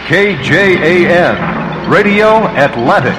KJAN, Radio Atlantic.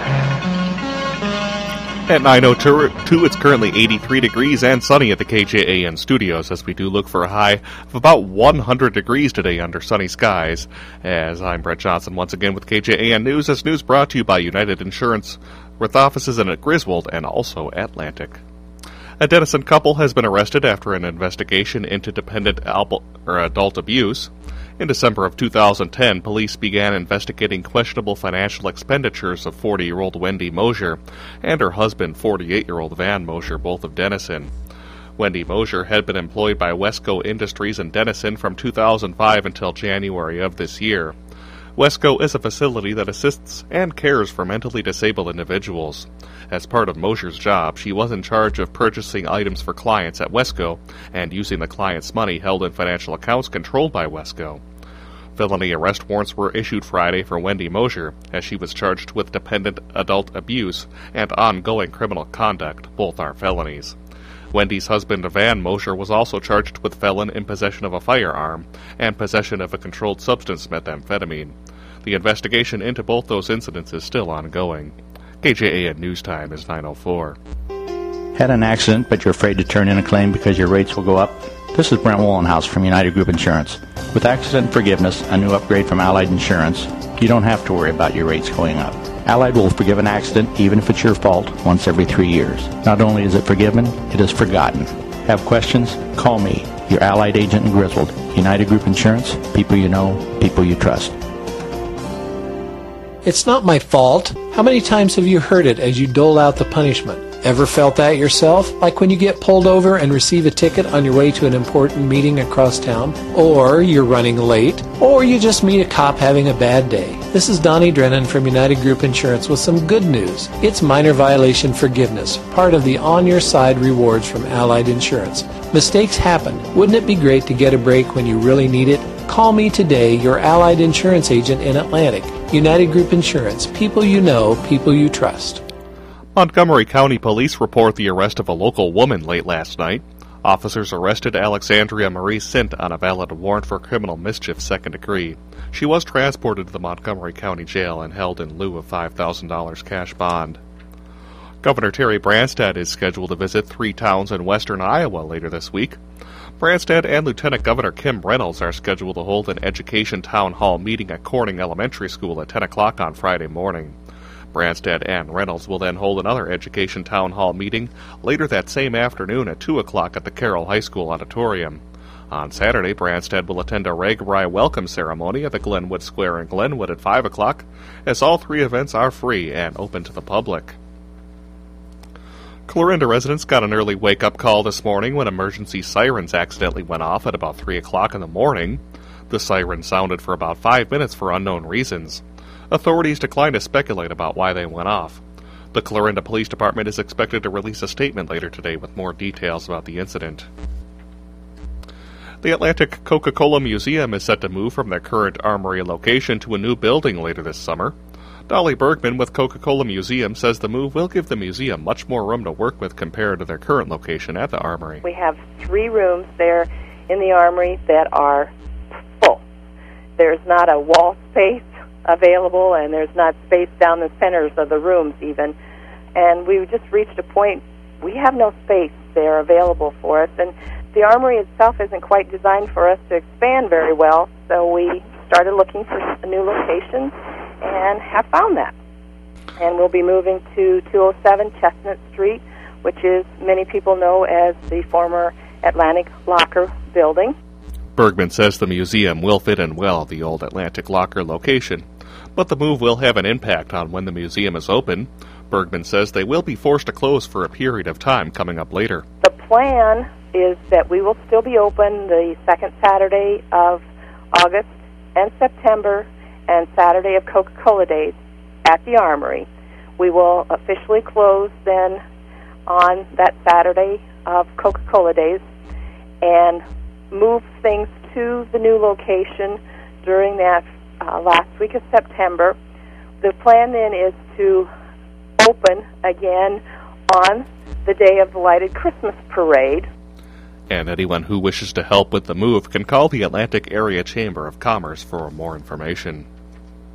At 9:02, it's currently 83 degrees and sunny at the KJAN studios as we do look for a high of about 100 degrees today under sunny skies. As I'm Brett Johnson once again with KJAN News. This news brought to you by United Insurance with offices in Griswold and also Atlantic. A Denison couple has been arrested after an investigation into dependent adult abuse. In December of 2010, police began investigating questionable financial expenditures of 40-year-old Wendy Mosier and her husband, 48-year-old Van Mosier, both of Denison. Wendy Mosier had been employed by Wesco Industries in Denison from 2005 until January of this year. Wesco is a facility that assists and cares for mentally disabled individuals. As part of Mosier's job, she was in charge of purchasing items for clients at Wesco and using the client's money held in financial accounts controlled by Wesco. Felony arrest warrants were issued Friday for Wendy Mosier, as she was charged with dependent adult abuse and ongoing criminal conduct. Both are felonies. Wendy's husband, Van Mosier, was also charged with felon in possession of a firearm and possession of a controlled substance, methamphetamine. The investigation into both those incidents is still ongoing. KJAN News Time is 9:04. Had an accident, but you're afraid to turn in a claim because your rates will go up? This is Brent Wallenhouse from United Group Insurance. With Accident Forgiveness, a new upgrade from Allied Insurance, you don't have to worry about your rates going up. Allied will forgive an accident, even if it's your fault, once every 3 years. Not only is it forgiven, it is forgotten. Have questions? Call me, your Allied agent in Griswold. United Group Insurance, people you know, people you trust. It's not my fault. How many times have you heard it as you dole out the punishment? Ever felt that yourself? Like when you get pulled over and receive a ticket on your way to an important meeting across town? Or you're running late? Or you just meet a cop having a bad day? This is Donnie Drennan from United Group Insurance with some good news. It's minor violation forgiveness, part of the On Your Side rewards from Allied Insurance. Mistakes happen. Wouldn't it be great to get a break when you really need it? Call me today, your Allied Insurance agent in Atlantic. United Group Insurance. People you know, people you trust. Montgomery County Police report the arrest of a local woman late last night. Officers arrested Alexandria Marie Sint on a valid warrant for criminal mischief second degree. She was transported to the Montgomery County Jail and held in lieu of $5,000 cash bond. Governor Terry Branstad is scheduled to visit 3 towns in western Iowa later this week. Branstad and Lieutenant Governor Kim Reynolds are scheduled to hold an education town hall meeting at Corning Elementary School at 10 o'clock on Friday morning. Branstad and Reynolds will then hold another education town hall meeting later that same afternoon at 2 o'clock at the Carroll High School auditorium. On Saturday, Branstad will attend a Ragbri welcome ceremony at the Glenwood Square in Glenwood at 5 o'clock, as all 3 events are free and open to the public. Clarinda residents got an early wake-up call this morning when emergency sirens accidentally went off at about 3 o'clock in the morning. The siren sounded for about 5 minutes for unknown reasons. Authorities declined to speculate about why they went off. The Clarinda Police Department is expected to release a statement later today with more details about the incident. The Atlantic Coca-Cola Museum is set to move from their current Armory location to a new building later this summer. Dolly Bergman with Coca-Cola Museum says the move will give the museum much more room to work with compared to their current location at the Armory. We have 3 rooms there in the Armory that are full. There's not a wall space available, and there's not space down the centers of the rooms even. And we just reached a point, we have no space there available for us. And the Armory itself isn't quite designed for us to expand very well, so we started looking for a new location and have found that. And we'll be moving to 207 Chestnut Street, which is, many people know as the former Atlantic Locker building. Bergman says the museum will fit in well at the old Atlantic Locker location, but the move will have an impact on when the museum is open. Bergman says they will be forced to close for a period of time coming up later. The plan is that we will still be open the second Saturday of August and September and Saturday of Coca-Cola Days at the Armory. We will officially close then on that Saturday of Coca-Cola Days and move things to the new location during that last week of September. The plan then is to open again on the day of the Lighted Christmas Parade. And anyone who wishes to help with the move can call the Atlantic Area Chamber of Commerce for more information.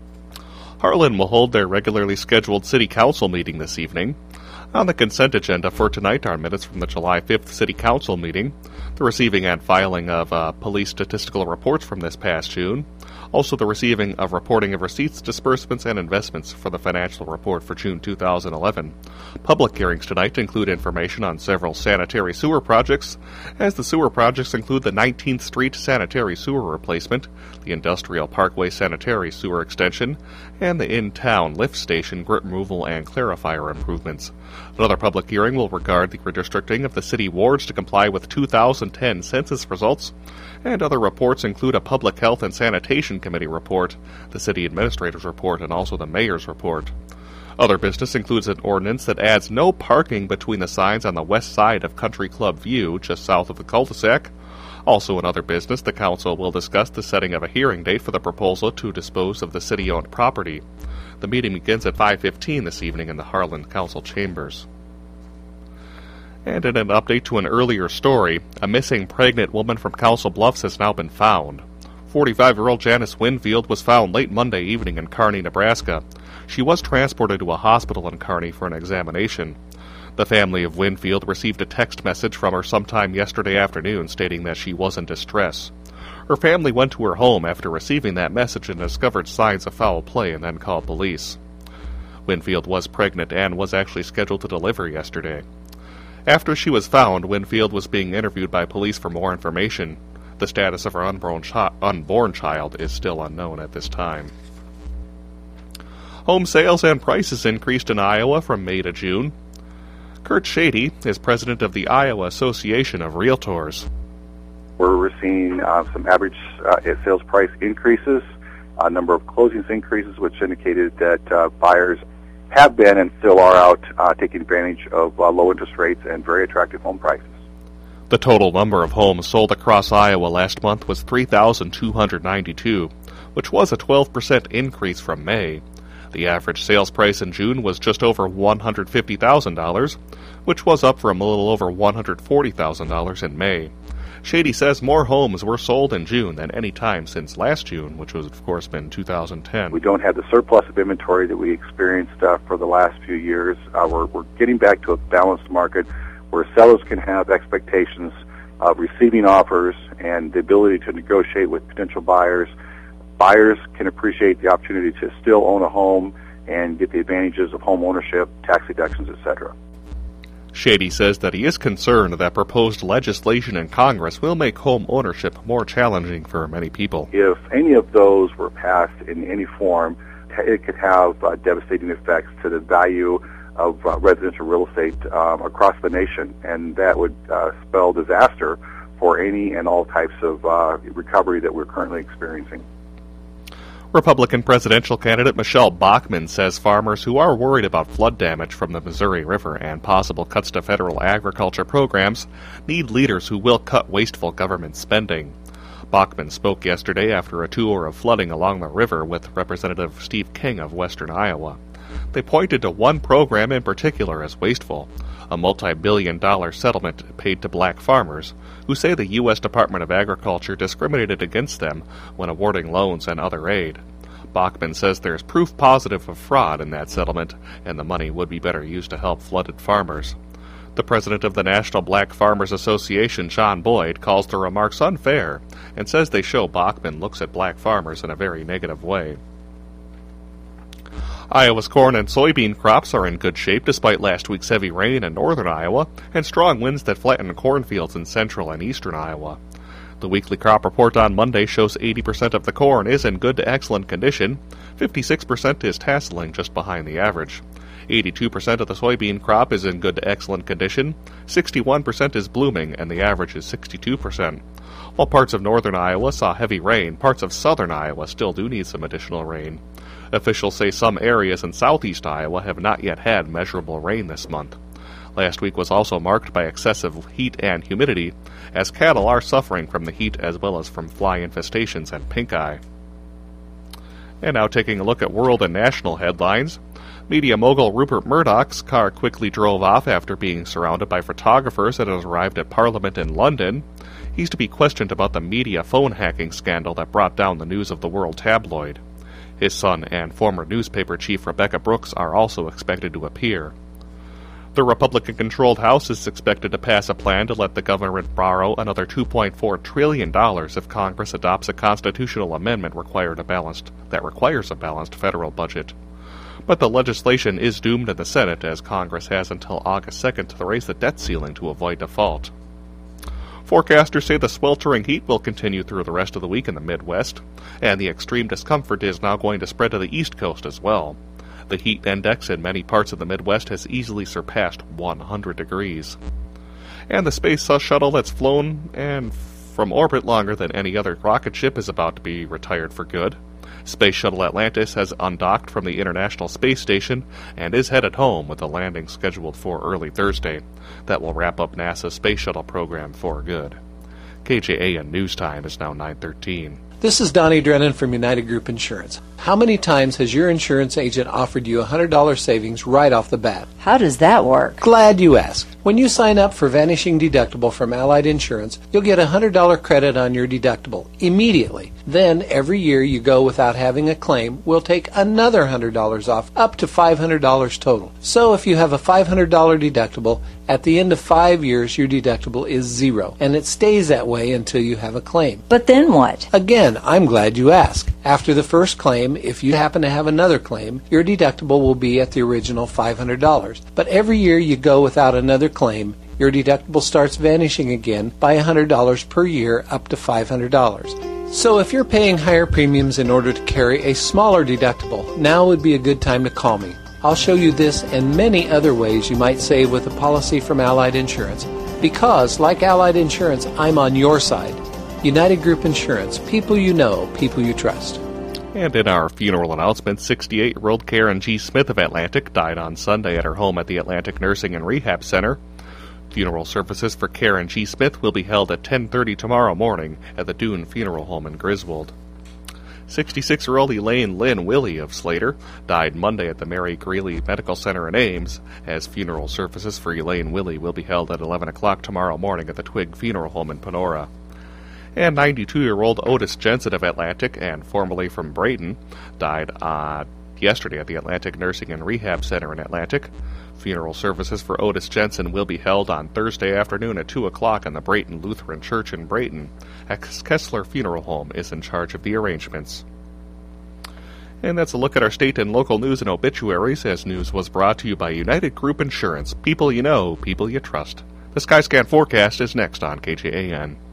Harlan will hold their regularly scheduled City Council meeting this evening. On the consent agenda for tonight are minutes from the July 5th City Council meeting, the receiving and filing of police statistical reports from this past June, also the receiving of reporting of receipts, disbursements, and investments for the financial report for June 2011. Public hearings tonight include information on several sanitary sewer projects, as the sewer projects include the 19th Street sanitary sewer replacement, the Industrial Parkway sanitary sewer extension, and the in-town lift station grit removal and clarifier improvements. Another public hearing will regard the redistricting of the city wards to comply with 2010 census results, and other reports include a Public Health and Sanitation Committee report, the City Administrator's report, and also the Mayor's report. Other business includes an ordinance that adds no parking between the signs on the west side of Country Club View, just south of the cul-de-sac. Also in other business, the Council will discuss the setting of a hearing date for the proposal to dispose of the city-owned property. The meeting begins at 5:15 this evening in the Harlan Council chambers. And in an update to an earlier story, a missing pregnant woman from Council Bluffs has now been found. 45-year-old Janice Winfield was found late Monday evening in Kearney, Nebraska. She was transported to a hospital in Kearney for an examination. The family of Winfield received a text message from her sometime yesterday afternoon stating that she was in distress. Her family went to her home after receiving that message and discovered signs of foul play and then called police. Winfield was pregnant and was actually scheduled to deliver yesterday. After she was found, Winfield was being interviewed by police for more information. The status of her unborn child is still unknown at this time. Home sales and prices increased in Iowa from May to June. Kurt Shady is president of the Iowa Association of Realtors. We're seeing some average sales price increases, a number of closings increases, which indicated that buyers have been and still are out taking advantage of low interest rates and very attractive home prices. The total number of homes sold across Iowa last month was 3,292, which was a 12% increase from May. The average sales price in June was just over $150,000, which was up from a little over $140,000 in May. Shady says more homes were sold in June than any time since last June, which was, of course, been 2010. We don't have the surplus of inventory that we experienced for the last few years. We're getting back to a balanced market where sellers can have expectations of receiving offers and the ability to negotiate with potential buyers. Buyers can appreciate the opportunity to still own a home and get the advantages of home ownership, tax deductions, etc. Shady says that he is concerned that proposed legislation in Congress will make home ownership more challenging for many people. If any of those were passed in any form, it could have devastating effects to the value of residential real estate across the nation, and that would spell disaster for any and all types of recovery that we're currently experiencing. Republican presidential candidate Michelle Bachmann says farmers who are worried about flood damage from the Missouri River and possible cuts to federal agriculture programs need leaders who will cut wasteful government spending. Bachmann spoke yesterday after a tour of flooding along the river with Representative Steve King of western Iowa. They pointed to one program in particular as wasteful, a multi-billion-dollar settlement paid to black farmers who say the U.S. Department of Agriculture discriminated against them when awarding loans and other aid. Bachmann says there's proof positive of fraud in that settlement, and the money would be better used to help flooded farmers. The president of the National Black Farmers Association, John Boyd, calls the remarks unfair and says they show Bachmann looks at black farmers in a very negative way. Iowa's corn and soybean crops are in good shape despite last week's heavy rain in northern Iowa and strong winds that flattened cornfields in central and eastern Iowa. The weekly crop report on Monday shows 80% of the corn is in good to excellent condition, 56% is tasseling just behind the average. 82% of the soybean crop is in good to excellent condition, 61% is blooming, and the average is 62%. While parts of northern Iowa saw heavy rain, parts of southern Iowa still do need some additional rain. Officials say some areas in southeast Iowa have not yet had measurable rain this month. Last week was also marked by excessive heat and humidity, as cattle are suffering from the heat as well as from fly infestations and pink eye. And now taking a look at world and national headlines. Media mogul Rupert Murdoch's car quickly drove off after being surrounded by photographers that had arrived at Parliament in London. He's to be questioned about the media phone hacking scandal that brought down the News of the World tabloid. His son and former newspaper chief Rebecca Brooks are also expected to appear. The Republican-controlled House is expected to pass a plan to let the government borrow another $2.4 trillion if Congress adopts a constitutional amendment that requires a balanced federal budget. But the legislation is doomed in the Senate, as Congress has until August 2nd to raise the debt ceiling to avoid default. Forecasters say the sweltering heat will continue through the rest of the week in the Midwest, and the extreme discomfort is now going to spread to the East Coast as well. The heat index in many parts of the Midwest has easily surpassed 100 degrees. And the space shuttle that's flown and from orbit longer than any other rocket ship is about to be retired for good. Space Shuttle Atlantis has undocked from the International Space Station and is headed home with a landing scheduled for early Thursday. That will wrap up NASA's Space Shuttle program for good. KJAN News Time is now 9:13. This is Donnie Drennan from United Group Insurance. How many times has your insurance agent offered you $100 savings right off the bat? How does that work? Glad you asked. When you sign up for Vanishing Deductible from Allied Insurance, you'll get a $100 credit on your deductible immediately. Then, every year you go without having a claim, we'll take another $100 off, up to $500 total. So if you have a $500 deductible, at the end of 5 years your deductible is zero, and it stays that way until you have a claim. But then what? Again, I'm glad you asked. After the first claim, if you happen to have another claim, your deductible will be at the original $500. But every year you go without another claim, your deductible starts vanishing again by $100 per year, up to $500. So if you're paying higher premiums in order to carry a smaller deductible, now would be a good time to call me. I'll show you this and many other ways you might save with a policy from Allied Insurance. Because, like Allied Insurance, I'm on your side. United Group Insurance. People you know, people you trust. And in our funeral announcement, 68-year-old Karen G. Smith of Atlantic died on Sunday at her home at the Atlantic Nursing and Rehab Center. Funeral services for Karen G. Smith will be held at 10:30 tomorrow morning at the Dune Funeral Home in Griswold. 66-year-old Elaine Lynn Willie of Slater died Monday at the Mary Greeley Medical Center in Ames, as funeral services for Elaine Willie will be held at 11 o'clock tomorrow morning at the Twig Funeral Home in Panora. And 92-year-old Otis Jensen of Atlantic, and formerly from Brayton, died yesterday at the Atlantic Nursing and Rehab Center in Atlantic. Funeral services for Otis Jensen will be held on Thursday afternoon at 2 o'clock in the Brayton Lutheran Church in Brayton. Kessler Funeral Home is in charge of the arrangements. And that's a look at our state and local news and obituaries, as news was brought to you by United Group Insurance. People you know, people you trust. The Skyscan forecast is next on KJAN.